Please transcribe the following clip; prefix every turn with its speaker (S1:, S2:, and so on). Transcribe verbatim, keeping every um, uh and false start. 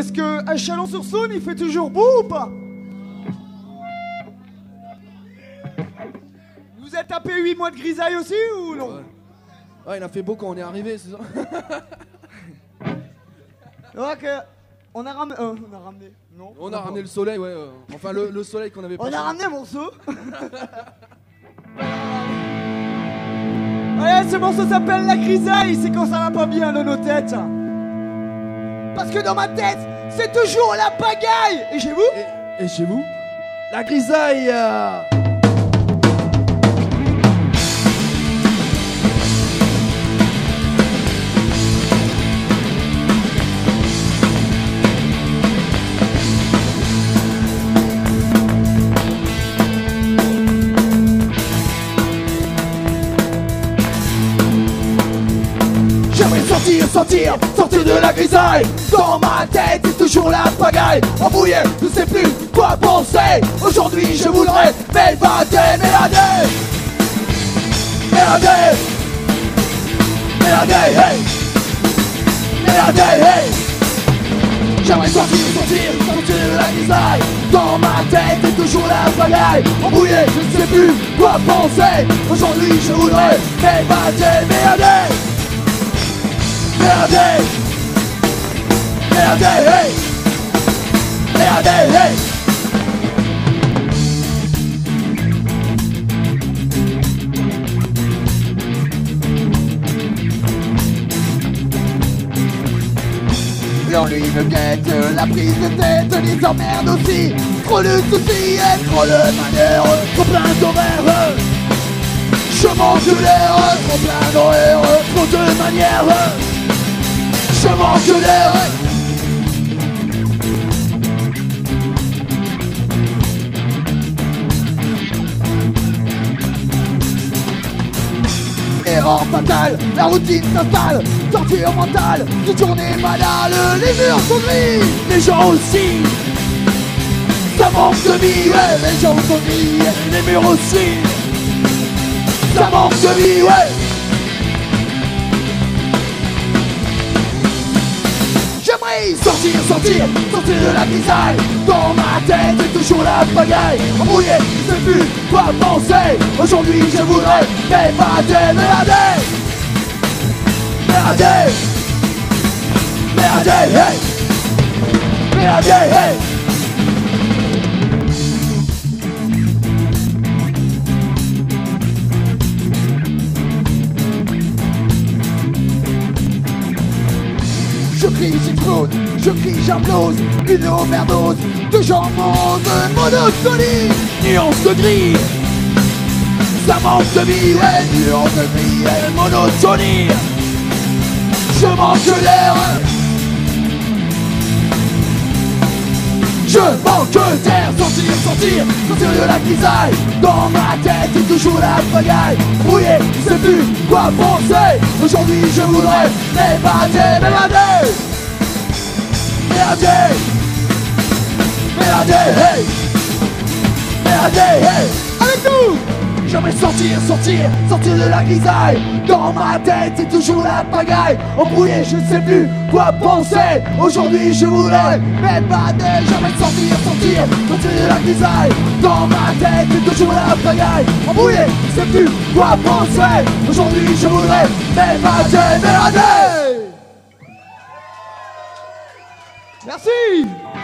S1: est-ce que à Chalon-sur-Saône, il fait toujours beau ou pas? Vous êtes tapé huit mois de grisaille aussi ou non?
S2: Ouais. Ouais, il a fait beau quand on est arrivé, c'est ça.
S1: Donc, euh, on a ramené... Euh, on a ramené... Non.
S2: On a ramené le soleil, ouais. euh, enfin, le, le soleil qu'on avait pas.
S1: On a
S2: chez nous.
S1: ramené un morceau. Allez, ce morceau s'appelle La Grisaille, c'est quand ça va pas bien dans nos têtes. Parce que dans ma tête, c'est toujours la pagaille. Et chez vous?
S2: Et, et chez vous? La grisaille euh...
S3: Sortir, sortir, sortir de la grisaille. Dans ma tête c'est toujours la pagaille. Embrouillé, je sais plus quoi penser. Aujourd'hui je voudrais m'évader, m'évader. M'évader. M'évader, hey. M'évader, hey. J'aimerais sortir, sortir, sortir de la grisaille. Dans ma tête c'est toujours la pagaille. Embrouillé, je ne sais plus quoi penser. Aujourd'hui je voudrais m'évader, m'évader. Merdez, merdez, hey, merdez, hey. L'ennui me guette, la prise de tête, les emmerdes aussi. Trop de soucis et trop de manières, trop plein d'horaires. Je manque l'air, trop plein d'horaires, trop de manières. Je manque l'air. Erreur fatale, la routine s'installe. Torture mentale, une journée banale. Les murs sont gris, les gens aussi. Ça manque de vie, ouais, les gens sont gris, les murs aussi. Ça manque de vie, ouais. J'aimerais sortir, sortir, sortir de la grisaille. Dans ma tête c'est toujours la pagaille. Embrouillé, je sais plus quoi penser. Aujourd'hui je voudrais m'évader, m'évader. M'évader. M'évader, hey. M'évader, hey. Je crie, j'explose, je crie, j'implose. Une overdose de jambon, de monotonie. Nuance de gris, ça manque de vie, ouais. Nuance de gris et monotonie. Je manque l'air. Je manque d'air, sortir, sortir, sortir de la grisaille. Dans ma tête c'est toujours la pagaille. Brouillé, je sais plus quoi penser. Aujourd'hui je voudrais m'évader, m'évader. M'évader. M'évader, hey. M'évader, hey. Avec nous. J'aimerais sortir, sortir, sortir de la grisaille. Dans ma tête c'est toujours la pagaille. Embrouillé, je ne sais plus quoi penser. Aujourd'hui je voudrais m'évader. J'aimerais sortir, sortir, sortir de la grisaille. Dans ma tête c'est toujours la pagaille. Embrouillé, je ne sais plus quoi penser. Aujourd'hui je voudrais m'évader, m'évader.
S1: Merci.